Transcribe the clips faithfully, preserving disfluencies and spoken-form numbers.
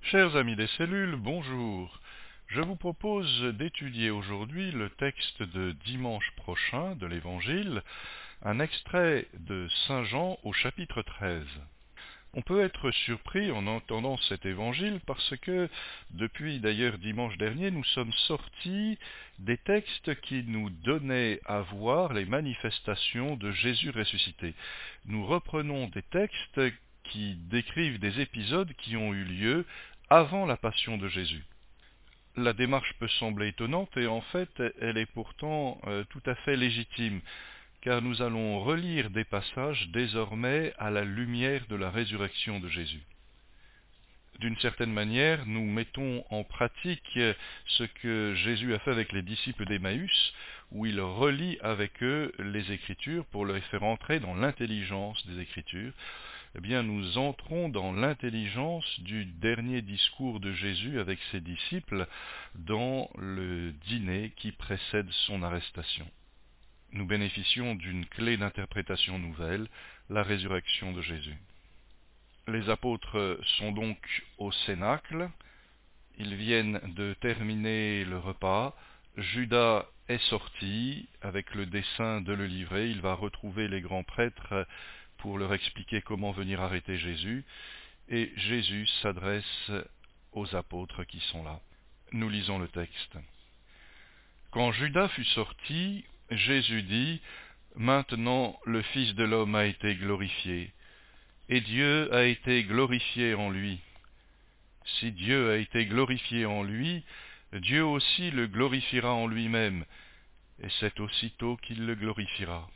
Chers amis des cellules, bonjour. Je vous propose d'étudier aujourd'hui le texte de dimanche prochain de l'Évangile, un extrait de Saint Jean au chapitre treize. On peut être surpris en entendant cet évangile parce que, depuis d'ailleurs dimanche dernier, nous sommes sortis des textes qui nous donnaient à voir les manifestations de Jésus ressuscité. Nous reprenons des textes qui décrivent des épisodes qui ont eu lieu avant la passion de Jésus. La démarche peut sembler étonnante et en fait elle est pourtant euh, tout à fait légitime, car nous allons relire des passages désormais à la lumière de la résurrection de Jésus. D'une certaine manière, nous mettons en pratique ce que Jésus a fait avec les disciples d'Emmaüs, où il relie avec eux les Écritures pour les faire entrer dans l'intelligence des Écritures. Eh bien, nous entrons dans l'intelligence du dernier discours de Jésus avec ses disciples dans le dîner qui précède son arrestation. Nous bénéficions d'une clé d'interprétation nouvelle, la résurrection de Jésus. Les apôtres sont donc au Cénacle, ils viennent de terminer le repas, Judas est sorti avec le dessein de le livrer, il va retrouver les grands prêtres pour leur expliquer comment venir arrêter Jésus, et Jésus s'adresse aux apôtres qui sont là. Nous lisons le texte. Quand Judas fut sorti, Jésus dit, « Maintenant le Fils de l'homme a été glorifié, et Dieu a été glorifié en lui. Si Dieu a été glorifié en lui, Dieu aussi le glorifiera en lui-même, et c'est aussitôt qu'il le glorifiera.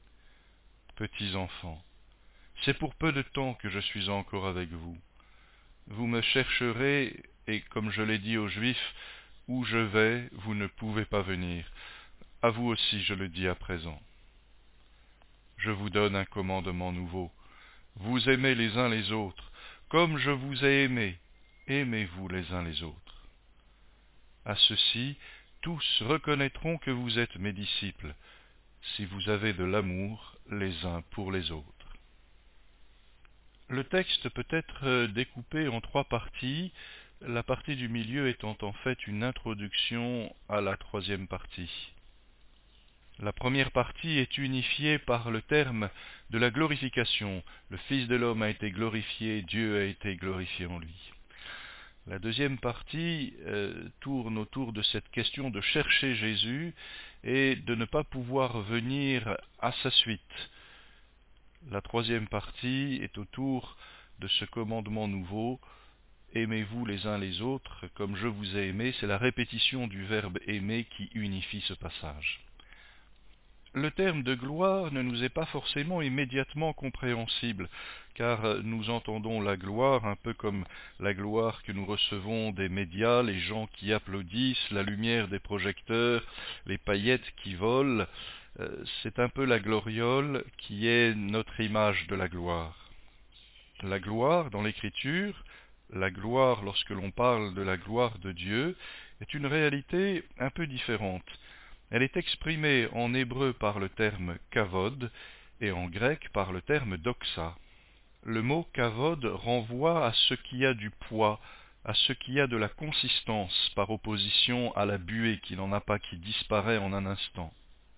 Petits enfants, c'est pour peu de temps que je suis encore avec vous. Vous me chercherez, et comme je l'ai dit aux Juifs, où je vais, vous ne pouvez pas venir. À vous aussi je le dis à présent. Je vous donne un commandement nouveau. Vous aimez les uns les autres, comme je vous ai aimés, aimez-vous les uns les autres. À ceci, tous reconnaîtront que vous êtes mes disciples, si vous avez de l'amour les uns pour les autres. Le texte peut être découpé en trois parties, la partie du milieu étant en fait une introduction à la troisième partie. La première partie est unifiée par le terme de la glorification. Le Fils de l'homme a été glorifié, Dieu a été glorifié en lui. La deuxième partie euh, tourne autour de cette question de chercher Jésus et de ne pas pouvoir venir à sa suite. La troisième partie est autour de ce commandement nouveau, aimez-vous les uns les autres comme je vous ai aimé. C'est la répétition du verbe aimer qui unifie ce passage. Le terme de gloire ne nous est pas forcément immédiatement compréhensible, car nous entendons la gloire un peu comme la gloire que nous recevons des médias, les gens qui applaudissent, la lumière des projecteurs, les paillettes qui volent. C'est un peu la gloriole qui est notre image de la gloire. La gloire dans l'Écriture, la gloire lorsque l'on parle de la gloire de Dieu, est une réalité un peu différente. Elle est exprimée en hébreu par le terme kavod et en grec par le terme doxa. Le mot kavod renvoie à ce qui a du poids, à ce qui a de la consistance par opposition à la buée qui n'en a pas, qui disparaît en un instant.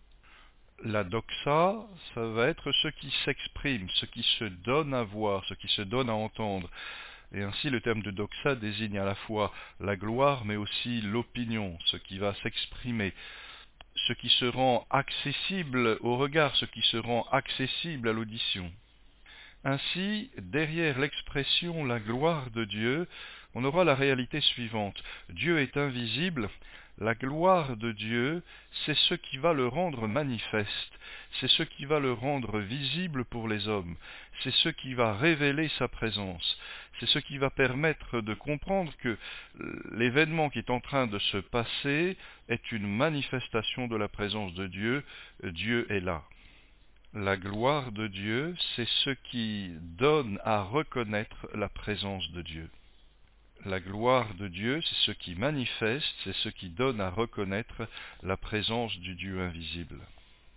La doxa, ça va être ce qui s'exprime, ce qui se donne à voir, ce qui se donne à entendre. Et ainsi le terme de doxa désigne à la fois la gloire mais aussi l'opinion, ce qui va s'exprimer, ce qui se rend accessible au regard, ce qui se rend accessible à l'audition. Ainsi, derrière l'expression « la gloire de Dieu », on aura la réalité suivante. Dieu est invisible, la gloire de Dieu, c'est ce qui va le rendre manifeste, c'est ce qui va le rendre visible pour les hommes, c'est ce qui va révéler sa présence, c'est ce qui va permettre de comprendre que l'événement qui est en train de se passer est une manifestation de la présence de Dieu, Dieu est là. La gloire de Dieu, c'est ce qui donne à reconnaître la présence de Dieu. La gloire de Dieu, c'est ce qui manifeste, c'est ce qui donne à reconnaître la présence du Dieu invisible.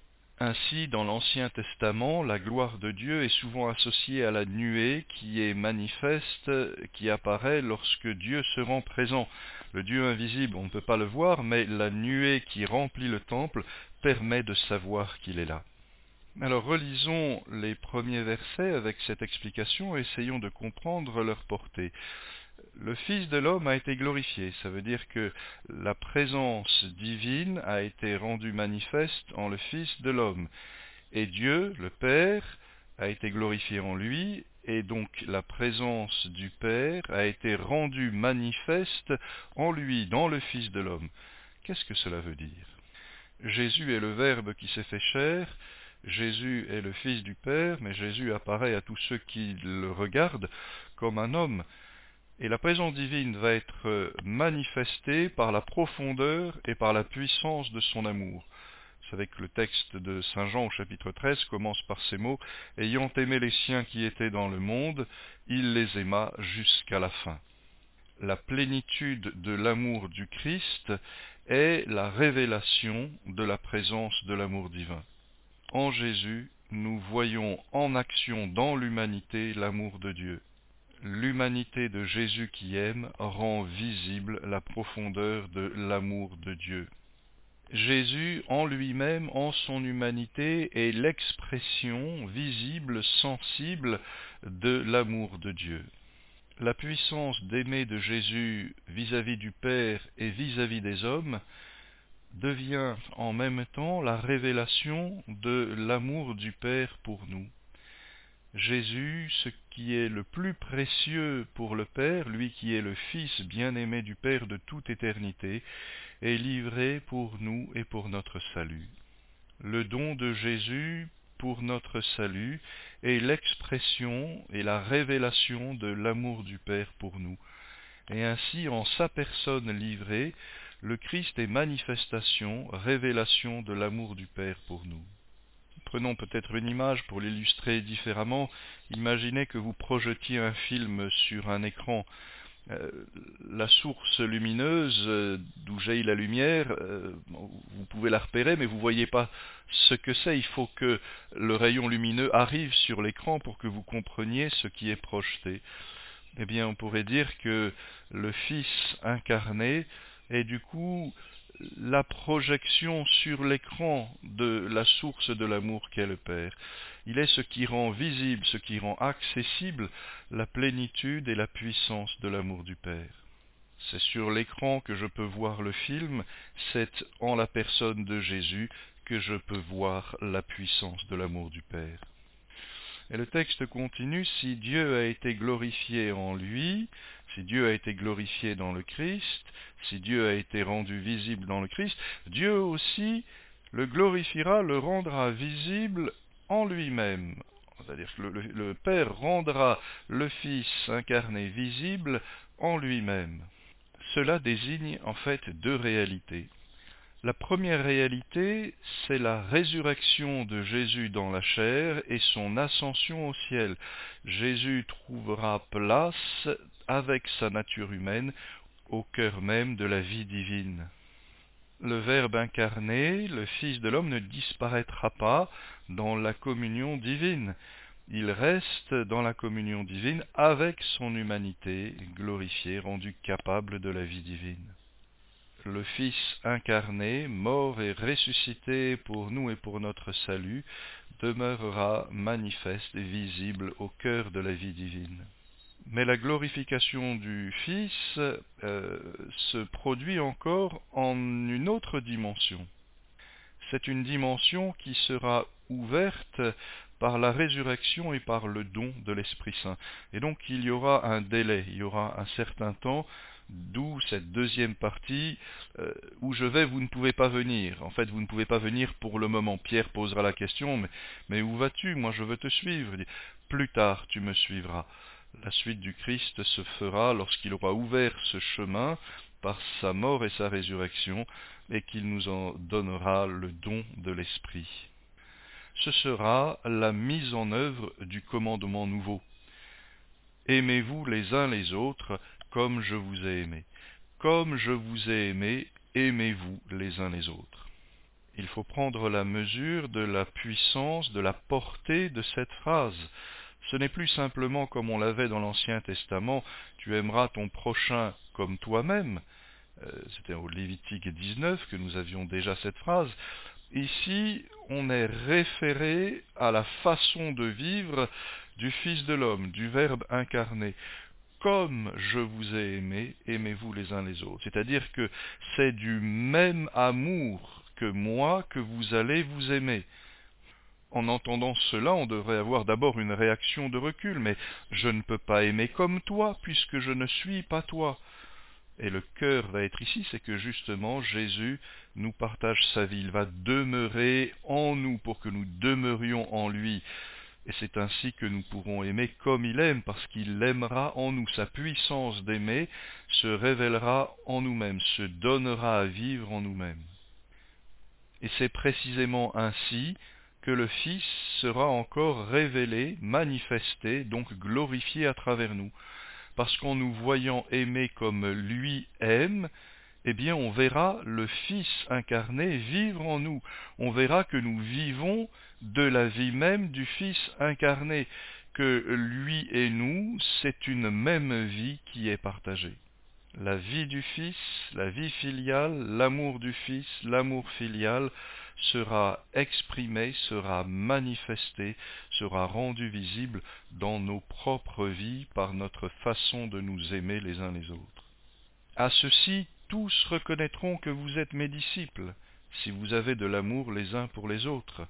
Ainsi, dans l'Ancien Testament, la gloire de Dieu est souvent associée à la nuée qui est manifeste, qui apparaît lorsque Dieu se rend présent. Le Dieu invisible, on ne peut pas le voir, mais la nuée qui remplit le temple permet de savoir qu'il est là. Alors relisons les premiers versets avec cette explication et essayons de comprendre leur portée. Le Fils de l'homme a été glorifié, ça veut dire que la présence divine a été rendue manifeste en le Fils de l'homme. Et Dieu, le Père, a été glorifié en lui, et donc la présence du Père a été rendue manifeste en lui, dans le Fils de l'homme. Qu'est-ce que cela veut dire? Jésus est le Verbe qui s'est fait chair, Jésus est le Fils du Père, mais Jésus apparaît à tous ceux qui le regardent comme un homme. Et la présence divine va être manifestée par la profondeur et par la puissance de son amour. Vous savez que le texte de Saint Jean au chapitre treize commence par ces mots « Ayant aimé les siens qui étaient dans le monde, il les aima jusqu'à la fin ». La plénitude de l'amour du Christ est la révélation de la présence de l'amour divin. En Jésus, nous voyons en action dans l'humanité l'amour de Dieu. L'humanité de Jésus qui aime rend visible la profondeur de l'amour de Dieu. Jésus, en lui-même, en son humanité, est l'expression visible, sensible de l'amour de Dieu. La puissance d'aimer de Jésus vis-à-vis du Père et vis-à-vis des hommes devient en même temps la révélation de l'amour du Père pour nous. Jésus, ce qui est le plus précieux pour le Père, lui qui est le Fils bien-aimé du Père de toute éternité, est livré pour nous et pour notre salut. Le don de Jésus pour notre salut est l'expression et la révélation de l'amour du Père pour nous. Et ainsi, en sa personne livrée, le Christ est manifestation, révélation de l'amour du Père pour nous. Prenons peut-être une image pour l'illustrer différemment. Imaginez que vous projetiez un film sur un écran. Euh, la source lumineuse euh, d'où jaillit la lumière, euh, vous pouvez la repérer, mais vous ne voyez pas ce que c'est. Il faut que le rayon lumineux arrive sur l'écran pour que vous compreniez ce qui est projeté. Eh bien, on pourrait dire que le Fils incarné est du coup la projection sur l'écran de la source de l'amour qu'est le Père. Il est ce qui rend visible, ce qui rend accessible la plénitude et la puissance de l'amour du Père. C'est sur l'écran que je peux voir le film, c'est en la personne de Jésus que je peux voir la puissance de l'amour du Père. Et le texte continue, si Dieu a été glorifié en lui, si Dieu a été glorifié dans le Christ, si Dieu a été rendu visible dans le Christ, Dieu aussi le glorifiera, le rendra visible en lui-même. C'est-à-dire que le, le, le Père rendra le Fils incarné visible en lui-même. Cela désigne en fait deux réalités. La première réalité, c'est la résurrection de Jésus dans la chair et son ascension au ciel. Jésus trouvera place avec sa nature humaine au cœur même de la vie divine. Le Verbe incarné, le Fils de l'homme, ne disparaîtra pas dans la communion divine. Il reste dans la communion divine avec son humanité glorifiée, rendue capable de la vie divine. Le Fils incarné, mort et ressuscité pour nous et pour notre salut, demeurera manifeste et visible au cœur de la vie divine. Mais la glorification du Fils euh, se produit encore en une autre dimension. C'est une dimension qui sera ouverte par la résurrection et par le don de l'Esprit Saint. Et donc il y aura un délai, il y aura un certain temps, d'où cette deuxième partie, euh, où je vais, vous ne pouvez pas venir. En fait, vous ne pouvez pas venir pour le moment. Pierre posera la question, mais, mais où vas-tu? Moi je veux te suivre. Il dit, plus tard tu me suivras. La suite du Christ se fera lorsqu'il aura ouvert ce chemin par sa mort et sa résurrection, et qu'il nous en donnera le don de l'Esprit. Ce sera la mise en œuvre du commandement nouveau. Aimez-vous les uns les autres comme je vous ai aimé. Comme je vous ai aimé, aimez-vous les uns les autres. Il faut prendre la mesure de la puissance, de la portée de cette phrase. Ce n'est plus simplement comme on l'avait dans l'Ancien Testament, tu aimeras ton prochain comme toi-même. Euh, C'était au Lévitique dix-neuf que nous avions déjà cette phrase. Ici, on est référé à la façon de vivre du Fils de l'homme, du Verbe incarné. Comme je vous ai aimé, aimez-vous les uns les autres. C'est-à-dire que c'est du même amour que moi que vous allez vous aimer. En entendant cela, on devrait avoir d'abord une réaction de recul, mais je ne peux pas aimer comme toi, puisque je ne suis pas toi. Et le cœur va être ici, c'est que justement Jésus nous partage sa vie, il va demeurer en nous pour que nous demeurions en lui. Et c'est ainsi que nous pourrons aimer comme il aime, parce qu'il aimera en nous. Sa puissance d'aimer se révélera en nous-mêmes, se donnera à vivre en nous-mêmes. Et c'est précisément ainsi que le Fils sera encore révélé, manifesté, donc glorifié à travers nous. Parce qu'en nous voyant aimer comme lui aime, eh bien on verra le Fils incarné vivre en nous. On verra que nous vivons de la vie même du Fils incarné, que lui et nous, c'est une même vie qui est partagée. La vie du Fils, la vie filiale, l'amour du Fils, l'amour filial sera exprimé, sera manifesté, sera rendu visible dans nos propres vies par notre façon de nous aimer les uns les autres. À ceci, tous reconnaîtront que vous êtes mes disciples, si vous avez de l'amour les uns pour les autres.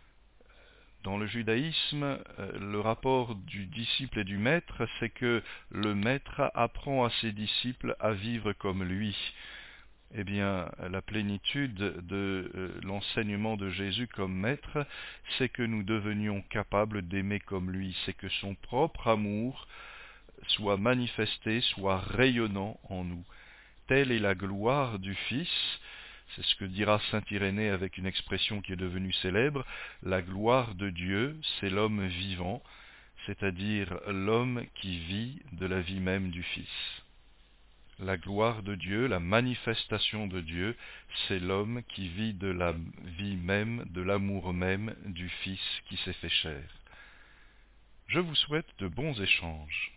Dans le judaïsme, le rapport du disciple et du maître, c'est que le maître apprend à ses disciples à vivre comme lui. Eh bien, la plénitude de l'enseignement de Jésus comme maître, c'est que nous devenions capables d'aimer comme lui, c'est que son propre amour soit manifesté, soit rayonnant en nous. Telle est la gloire du Fils. C'est ce que dira saint Irénée avec une expression qui est devenue célèbre. La gloire de Dieu, c'est l'homme vivant, c'est-à-dire l'homme qui vit de la vie même du Fils. La gloire de Dieu, la manifestation de Dieu, c'est l'homme qui vit de la vie même, de l'amour même du Fils qui s'est fait chair. Je vous souhaite de bons échanges.